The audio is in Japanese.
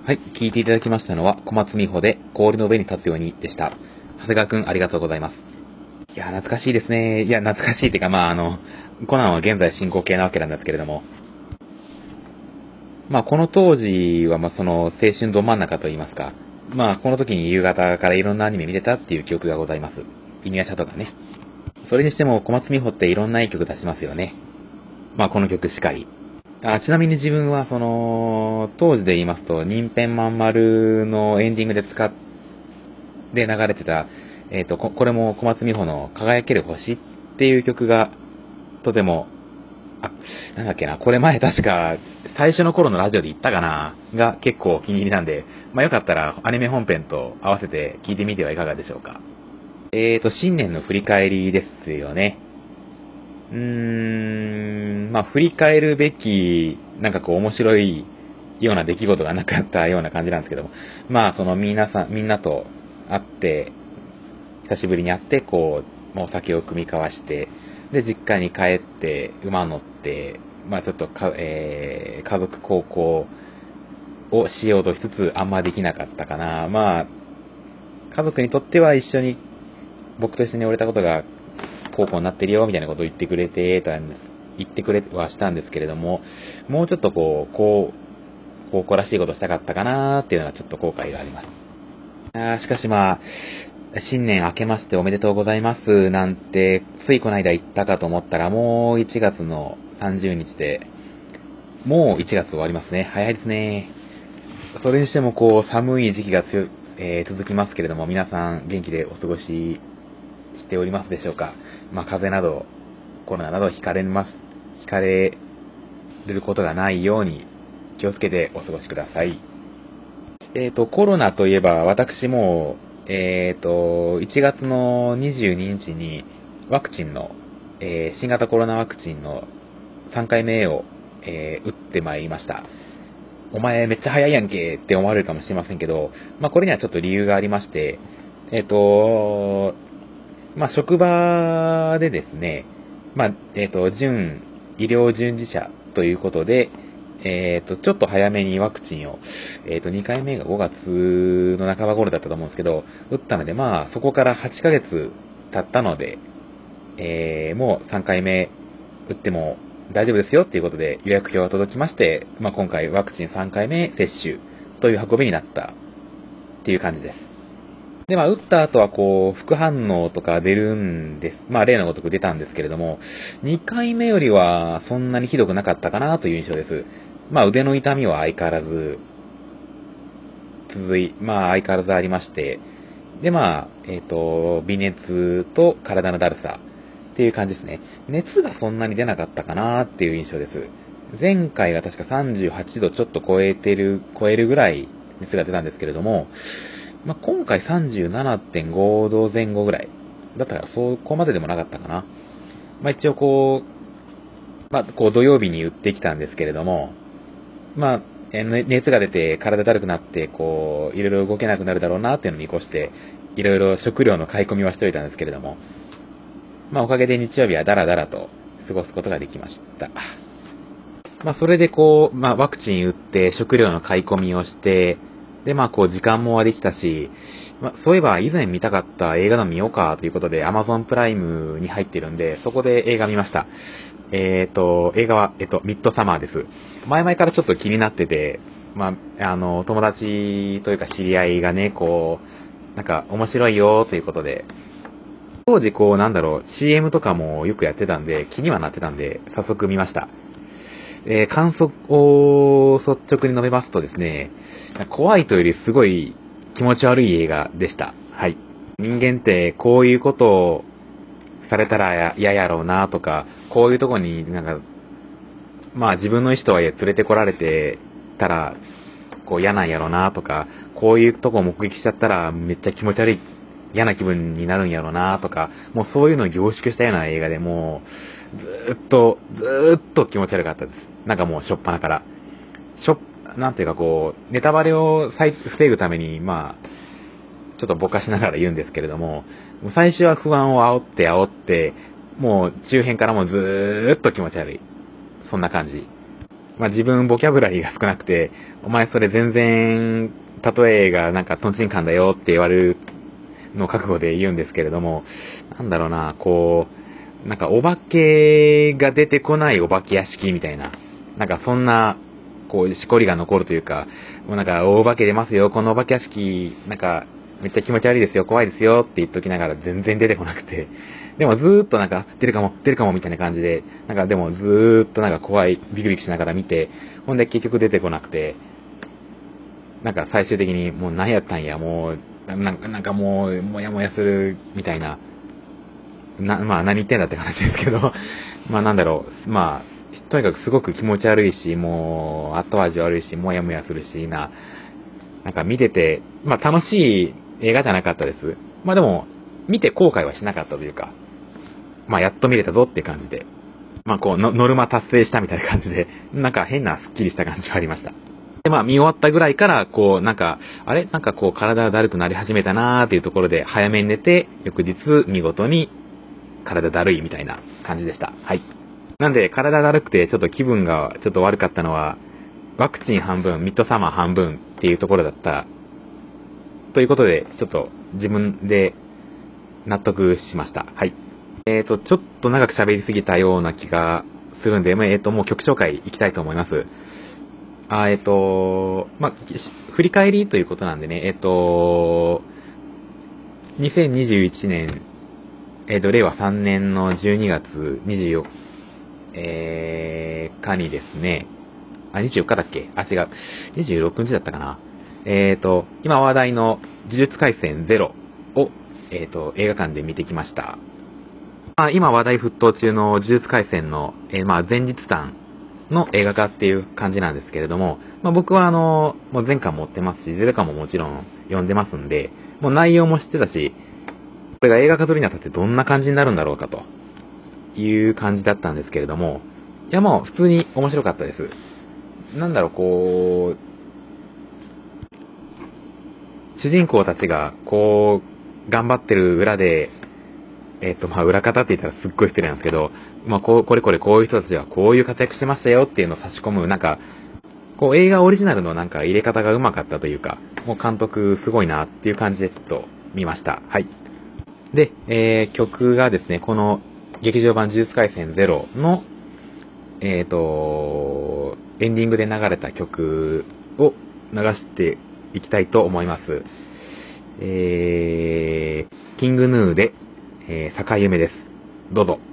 はい、聞いていただきましたのは、小松美穂で氷の上に立つようにでした。長谷川くん、ありがとうございます。いや、懐かしいですね。いや、懐かしいっていうか、コナンは現在進行形なわけなんですけれども、この当時は、その、青春ど真ん中と言いますか、この時に夕方からいろんなアニメ見てたっていう記憶がございます。イニアシャとかね。それにしても、小松美穂っていろんないい曲出しますよね。この曲しかり。ちなみに自分は、当時で言いますと、任天まん丸のエンディングで流れてた、これも小松美穂の輝ける星っていう曲が、とても、なんだっけな、これ前確か、最初の頃のラジオで言ったかな、が結構お気に入りなんで、よかったらアニメ本編と合わせて聞いてみてはいかがでしょうか。新年の振り返りですよね。振り返るべき、面白いような出来事がなかったような感じなんですけども、みんなと会って、久しぶりに会って、お酒を組み交わして、で、実家に帰って、馬乗って、ちょっと家族孝行をしようとしつつ、あんまできなかったかな。家族にとっては一緒に、僕と一緒に降りたことが孝行になってるよ、みたいなことを言ってくれて、言ってくれはしたんですけれども、もうちょっと孝行らしいことしたかったかなっていうのがちょっと後悔があります。しかし新年明けましておめでとうございますなんて、ついこの間言ったかと思ったら、もう1月の30日で、もう1月終わりますね。早いですね。それにしても寒い時期が続きますけれども、皆さん元気でお過ごししておりますでしょうか。風邪など、コロナなどひかれることがないように気をつけてお過ごしください。コロナといえば、私も、1月の22日にワクチンの、新型コロナワクチンの3回目を、打ってまいりました。お前めっちゃ早いやんけって思われるかもしれませんけど、これにはちょっと理由がありまして、職場でですね、医療従事者ということで、ちょっと早めにワクチンを、2回目が5月の半ば頃だったと思うんですけど、打ったので、そこから8ヶ月経ったので、もう3回目打っても大丈夫ですよっていうことで予約表が届きまして、今回ワクチン3回目接種という運びになったっていう感じです。で、打った後は副反応とか出るんです。例のごとく出たんですけれども、2回目よりはそんなにひどくなかったかなという印象です。腕の痛みは相変わらず相変わらずありまして、で、微熱と体のだるさっていう感じですね。熱がそんなに出なかったかなっていう印象です。前回が確か38度ちょっと超えるぐらい熱が出たんですけれども、今回37.5度前後ぐらい。だったらそこまででもなかったかな。一応土曜日に打ってきたんですけれども、熱が出て体だるくなって、いろいろ動けなくなるだろうなっていうのを見越して、いろいろ食料の買い込みはしておいたんですけれども、おかげで日曜日はダラダラと過ごすことができました。それでワクチン打って食料の買い込みをして、で、時間もできたし、そういえば以前見たかった映画の見ようかということで Amazon プライムに入ってるんで、そこで映画見ました。映画は、ミッドサマーです。前々からちょっと気になってて、友達というか知り合いがね、面白いよということで、当時CM とかもよくやってたんで、気にはなってたんで、早速見ました。感想を率直に述べますとですね、怖いというよりすごい気持ち悪い映画でした。はい。人間ってこういうことをされたら嫌やろうなとか、こういうとこに自分の意思とはいえ連れてこられてたら、嫌なんやろうなとか、こういうとこを目撃しちゃったらめっちゃ気持ち悪い、嫌な気分になるんやろうなとか、もうそういうのを凝縮したような映画でもう、ずーっと気持ち悪かったです。もうしょっぱなから。なんていうかネタバレを防ぐために、ちょっとぼかしながら言うんですけれども、最初は不安を煽って、もう中辺からもずーっと気持ち悪い。そんな感じ。 まあ自分ボキャブラリーが少なくて、お前それ全然、例えがなんかトンチンカンだよって言われるのを覚悟で言うんですけれども、なんだろうな、こう、なんかお化けが出てこないお化け屋敷みたいな、なんかそんな、こう、しこりが残るというか、もうなんか、お化け出ますよ、このお化け屋敷、なんか、めっちゃ気持ち悪いですよ、怖いですよって言っときながら全然出てこなくて、でもずーっとなんか、出るかも、出るかもみたいな感じで、なんかでもずーっとなんか怖い、ビクビクしながら見て、ほんで結局出てこなくて、なんか最終的にもう何やったんや、もう、なんかもう、もやもやするみたいな、まあ何言ってんだって話ですけど、まあなんだろう、まあ、とにかくすごく気持ち悪いし、もう後味悪いし、もやもやするしなんか見てて、まあ楽しい映画じゃなかったです。まあでも、見て後悔はしなかったというか、まあやっと見れたぞって感じで、まあこうノルマ達成したみたいな感じで、なんか変なスッキリした感じがありました。で、まあ見終わったぐらいから、こうなんか、あれなんかこう体がだるくなり始めたなーっていうところで早めに寝て、翌日見事に体だるいみたいな感じでした。はい。なんで、体だるくてちょっと気分がちょっと悪かったのは、ワクチン半分、ミッドサマー半分っていうところだったということで、ちょっと自分で納得しました。はい。ちょっと長く喋りすぎたような気がするんで、もう曲紹介いきたいと思います。まあ、振り返りということなんでね、2021年、令和3年の12月24日にですね、24日だっけ違う。26日だったかな。今話題の呪術廻戦ゼロを、映画館で見てきました。今話題沸騰中の呪術廻戦の、まあ前日談の映画化っていう感じなんですけれども、まあ僕はもう前巻持ってますし、ゼロ巻ももちろん読んでますんで、もう内容も知ってたし、これが映画化するにあたってどんな感じになるんだろうかという感じだったんですけれども、いやもう普通に面白かったです。なんだろう、こう、主人公たちがこう、頑張ってる裏で、まあ裏方って言ったらすっごい失礼なんですけど、まあこれこういう人たちはこういう活躍してましたよっていうのを差し込む、なんか、こう映画オリジナルのなんか入れ方がうまかったというか、もう監督すごいなっていう感じでちょっと見ました。はい。で、曲がですね、この劇場版呪術廻戦ゼロの、エンディングで流れた曲を流していきたいと思います。キングヌーで、坂夢です。どうぞ。